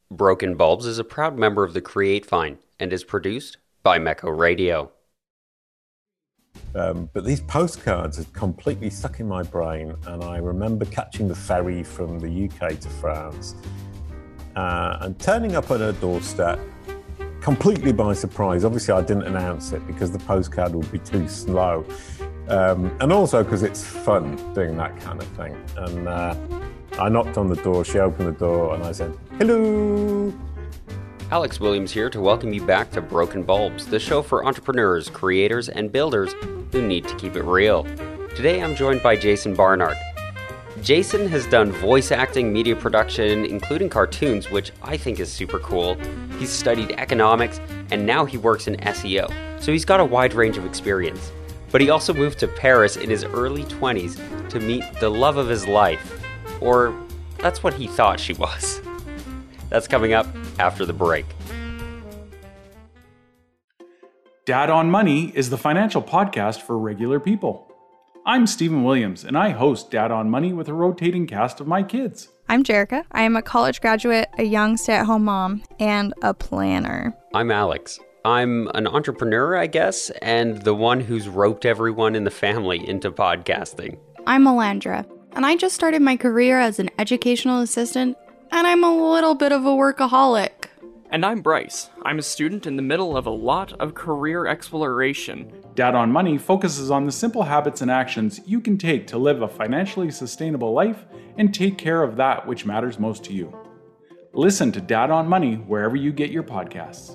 Broken Bulbs is a proud member of the Create Fine and is produced by Mecco Radio. But these postcards had completely stuck in my brain, and I remember catching the ferry from the UK to France and turning up at her doorstep completely by surprise. Obviously, I didn't announce it because the postcard would be too slow, and also because it's fun doing that kind of thing. And I knocked on the door, she opened the door, and I said, "Hello." Alex Williams here to welcome you back to Broken Bulbs, the show for entrepreneurs, creators, and builders who need to keep it real. Today I'm joined by Jason Barnard. Jason has done voice acting, media production, including cartoons, which I think is super cool. He's studied economics, and now he works in SEO, so he's got a wide range of experience. But he also moved to Paris in his early 20s to meet the love of his life. Or that's what he thought she was. That's coming up after the break. Dad on Money is the financial podcast for regular people. I'm Stephen Williams, and I host Dad on Money with a rotating cast of my kids. I'm Jerica. I am a college graduate, a young stay-at-home mom, and a planner. I'm Alex. I'm an entrepreneur, I guess, and the one who's roped everyone in the family into podcasting. I'm Melandra, and I just started my career as an educational assistant, and I'm a little bit of a workaholic. And I'm Bryce. I'm a student in the middle of a lot of career exploration. Dad on Money focuses on the simple habits and actions you can take to live a financially sustainable life and take care of that which matters most to you. Listen to Dad on Money wherever you get your podcasts.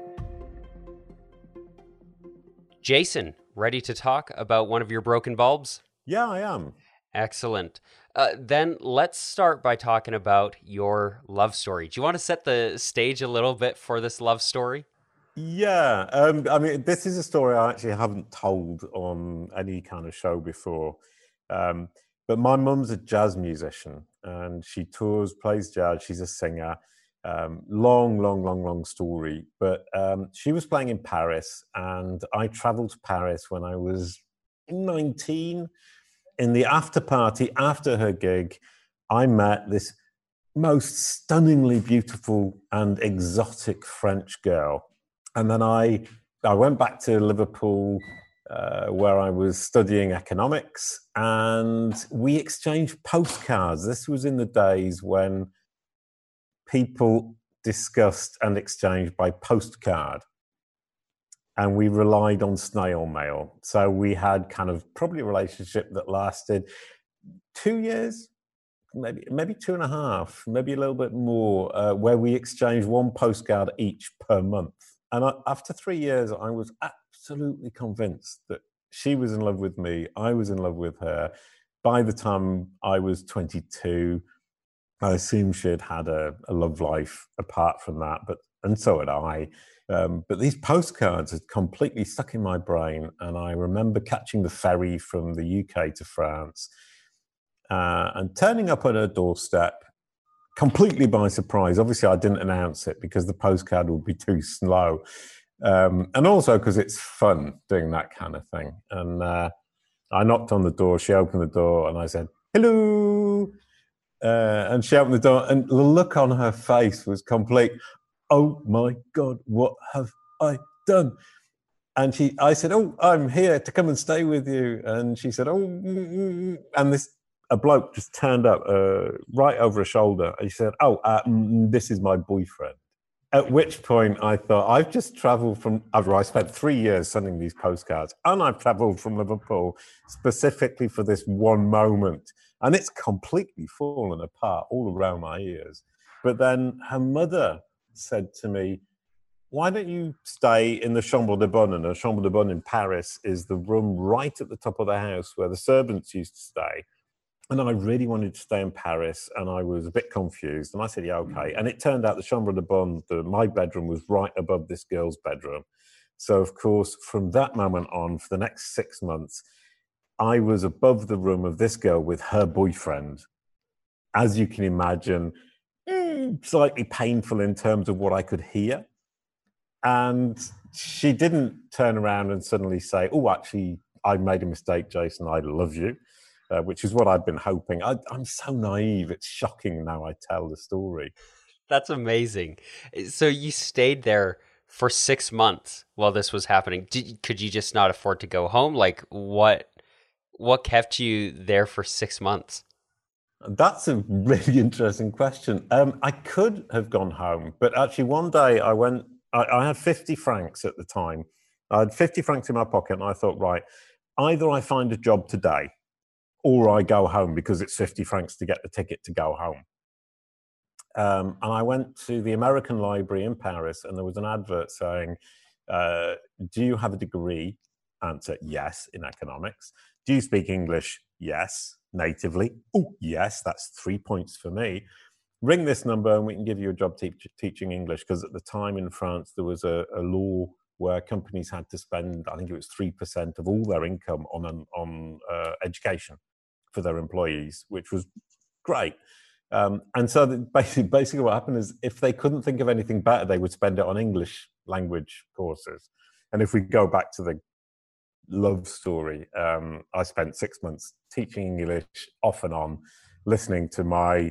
Jason, ready to talk about one of your broken bulbs? Yeah, I am. Excellent. Then let's start by talking about your love story. Do you want to set the stage a little bit for this love story? Yeah, this is a story I actually haven't told on any kind of show before. But my mum's a jazz musician, and she tours, plays jazz. She's a singer. Long story. But she was playing in Paris, and I traveled to Paris when I was 19. In the after party after her gig, I met this most stunningly beautiful and exotic French girl. And then I went back to Liverpool, where I was studying economics, and we exchanged postcards. This was in the days when people discussed and exchanged by postcard. And we relied on snail mail. So we had kind of probably a relationship that lasted 2 years, maybe 2.5, maybe a little bit more, where we exchanged one postcard each per month. And after 3 years, I was absolutely convinced that she was in love with me. I was in love with her. By the time I was 22, I assumed she had had a love life apart from that, and so had I. But these postcards had completely stuck in my brain, and I remember catching the ferry from the UK to France and turning up at her doorstep completely by surprise. Obviously, I didn't announce it because the postcard would be too slow, and also because it's fun doing that kind of thing. And I knocked on the door, she opened the door, and I said, "Hello." And she opened the door, and the look on her face was complete, "Oh my God, what have I done?" And I said, "Oh, I'm here to come and stay with you." And she said, "Oh," and a bloke just turned up right over her shoulder. And she said, "Oh, this is my boyfriend." At which point I thought, I've just traveled I spent 3 years sending these postcards, and I've traveled from Liverpool specifically for this one moment. And it's completely fallen apart all around my ears. But then her mother said to me, "Why don't you stay in the Chambre de Bonne?" And the Chambre de Bonne in Paris is the room right at the top of the house where the servants used to stay. And I really wanted to stay in Paris, and I was a bit confused. And I said, "Yeah, okay." And it turned out the Chambre de Bonne, my bedroom, was right above this girl's bedroom. So, of course, from that moment on, for the next 6 months, I was above the room of this girl with her boyfriend. As you can imagine, slightly painful in terms of what I could hear. And she didn't turn around and suddenly say, "Oh, actually, I made a mistake, Jason, I love you," which is what I'd been hoping. I'm so naive. It's shocking now I tell the story. That's amazing. So you stayed there for 6 months while this was happening. Could you just not afford to go home? Like what kept you there for 6 months? That's a really interesting question. I could have gone home, but actually one day I went, I had 50 francs at the time. I had 50 francs in my pocket and I thought, right, either I find a job today or I go home because it's 50 francs to get the ticket to go home. And I went to the American Library in Paris and there was an advert saying, do you have a degree? Answer, yes, in economics. Do you speak English? Yes, natively. Oh, yes, that's 3 points for me. Ring this number and we can give you a job teaching English, because at the time in France, there was a law where companies had to spend, I think it was 3% of all their income on education for their employees, which was great. And so basically what happened is if they couldn't think of anything better, they would spend it on English language courses. And if we go back to the love story, I spent 6 months teaching English off and on, listening to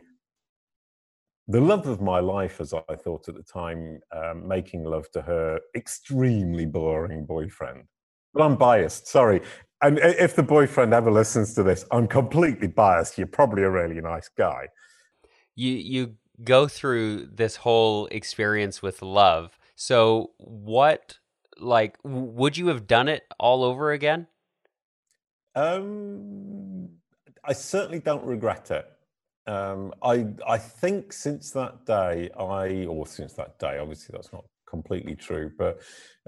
the love of my life, as I thought at the time, making love to her extremely boring boyfriend. But I'm biased, sorry. And if the boyfriend ever listens to this, I'm completely biased. You're probably a really nice guy. You go through this whole experience with love. So would you have done it all over again? I certainly don't regret it. I think since that day, obviously that's not completely true, but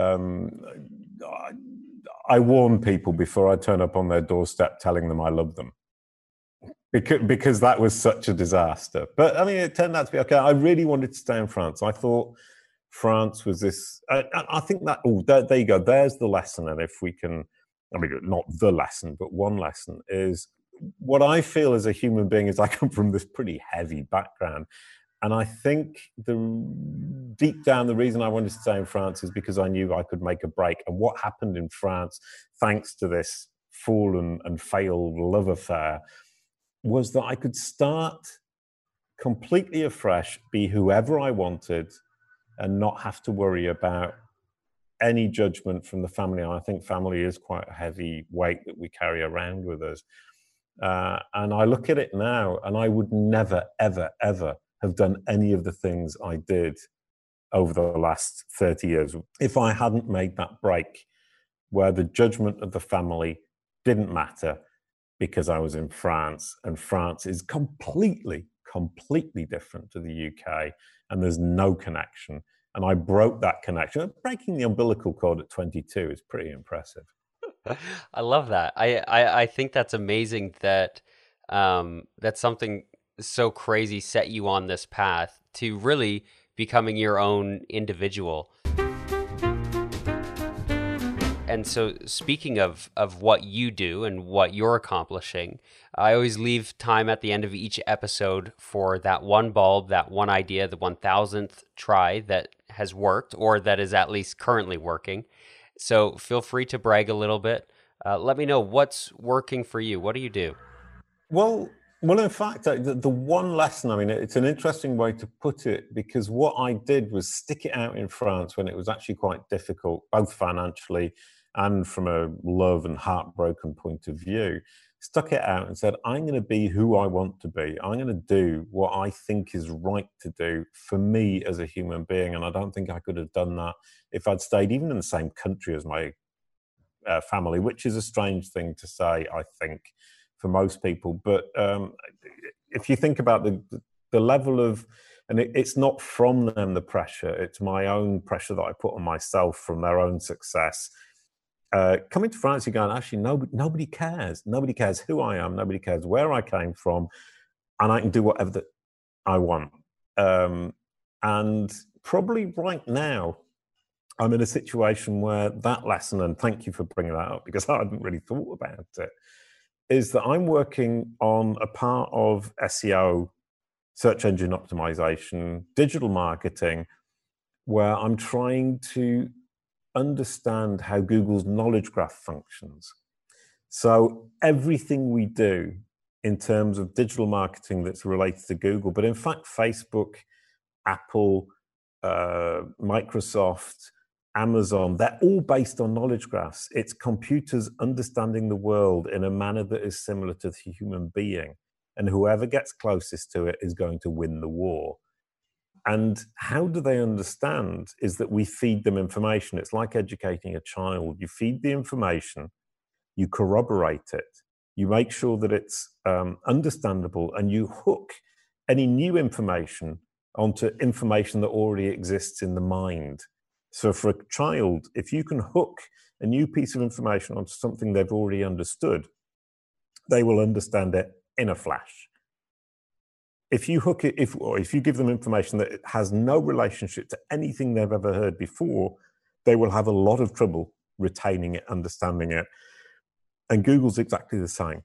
I warn people before I turn up on their doorstep telling them I love them. Because that was such a disaster. But I mean, it turned out to be okay. I really wanted to stay in France. I thought France was this, I think that, there you go. There's the lesson. And if we can, I mean, not the lesson, but one lesson is what I feel as a human being is I come from this pretty heavy background. And I think deep down, the reason I wanted to stay in France is because I knew I could make a break. And what happened in France, thanks to this fallen and failed love affair, was that I could start completely afresh, be whoever I wanted, and not have to worry about any judgment from the family. And I think family is quite a heavy weight that we carry around with us. And I look at it now, and I would never, ever, ever have done any of the things I did over the last 30 years if I hadn't made that break where the judgment of the family didn't matter, because I was in France, and France is completely different to the UK, and there's no connection. And I broke that connection. Breaking the umbilical cord at 22 is pretty impressive. I love that. I think that's amazing that that something so crazy set you on this path to really becoming your own individual. And so speaking of what you do and what you're accomplishing, I always leave time at the end of each episode for that one bulb, that one idea, the 1000th try that has worked, or that is at least currently working. So feel free to brag a little bit. Let me know what's working for you. What do you do? Well, in fact, the one lesson, I mean, it's an interesting way to put it, because what I did was stick it out in France when it was actually quite difficult, both financially and from a love and heartbroken point of view. Stuck it out and said, I'm going to be who I want to be. I'm going to do what I think is right to do for me as a human being. And I don't think I could have done that if I'd stayed even in the same country as my family, which is a strange thing to say, I think, for most people. But if you think about the level of, and it's not from them, the pressure, it's my own pressure that I put on myself from their own success. Coming to France, you're going, actually, nobody cares. Nobody cares who I am. Nobody cares where I came from. And I can do whatever I want. And probably right now, I'm in a situation where that lesson, and thank you for bringing that up because I hadn't really thought about it, is that I'm working on a part of SEO, search engine optimization, digital marketing, where I'm trying to understand how Google's knowledge graph functions. So everything we do in terms of digital marketing that's related to Google, but in fact, Facebook Apple, Microsoft, Amazon, they're all based on knowledge graphs. It's computers understanding the world in a manner that is similar to the human being. And whoever gets closest to it is going to win the war. And how do they understand is that we feed them information. It's like educating a child. You feed the information, you corroborate it, you make sure that it's understandable, and you hook any new information onto information that already exists in the mind. So for a child, if you can hook a new piece of information onto something they've already understood, they will understand it in a flash. If you hook it, if you give them information that has no relationship to anything they've ever heard before, they will have a lot of trouble retaining it, understanding it. And Google's exactly the same.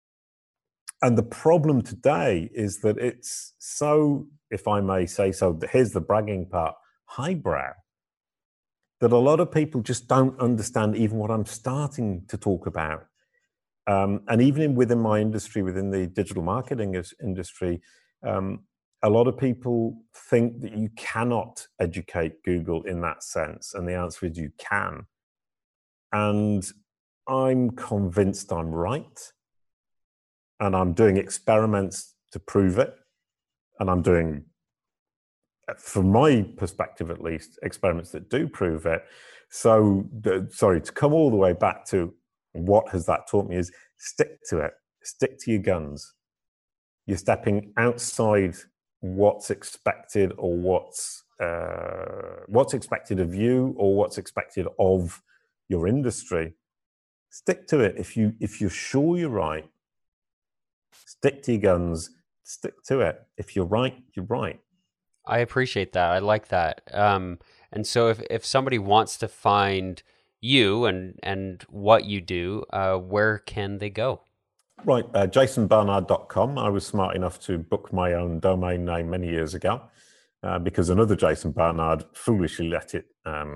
And the problem today is that it's so, if I may say so, here's the bragging part, highbrow, that a lot of people just don't understand even what I'm starting to talk about. And even within my industry, within the digital marketing industry, a lot of people think that you cannot educate Google in that sense. And the answer is you can. And I'm convinced I'm right. And I'm doing experiments to prove it. And I'm doing, from my perspective at least, experiments that do prove it. So, to come all the way back to what has that taught me is stick to it. Stick to your guns. You're stepping outside what's expected, or what's expected of you, or what's expected of your industry. Stick to it. If you're sure you're right, stick to your guns. Stick to it. If you're right, you're right. I appreciate that. I like that. And so if somebody wants to find you and what you do, where can they go? Right, jasonbarnard.com. I was smart enough to book my own domain name many years ago because another Jason Barnard foolishly let it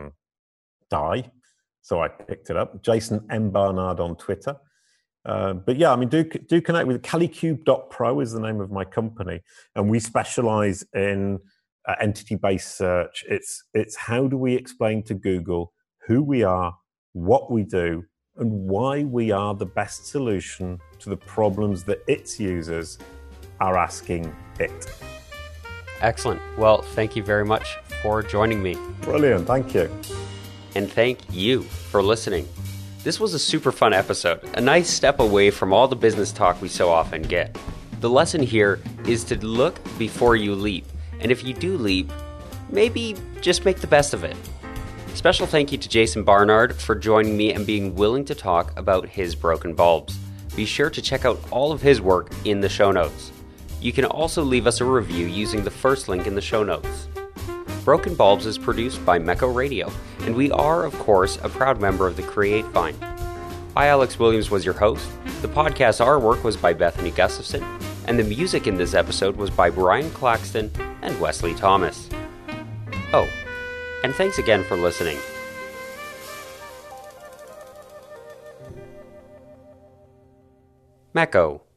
die. So I picked it up. Jason M. Barnard on Twitter. But yeah, I mean, do connect with Kalicube.pro is the name of my company. And we specialize in entity-based search. It's how do we explain to Google who we are, what we do, and why we are the best solution to the problems that its users are asking it. Excellent. Well, thank you very much for joining me. Brilliant. Thank you. And thank you for listening. This was a super fun episode, a nice step away from all the business talk we so often get. The lesson here is to look before you leap. And if you do leap, maybe just make the best of it. Special thank you to Jason Barnard for joining me and being willing to talk about his broken bulbs. Be sure to check out all of his work in the show notes. You can also leave us a review using the first link in the show notes. Broken Bulbs is produced by Mecco Radio, and we are, of course, a proud member of the Create Vine. I, Alex Williams, was your host. The podcast artwork was by Bethany Gustafson, and the music in this episode was by Brian Claxton and Wesley Thomas. Oh, and thanks again for listening. Mecco.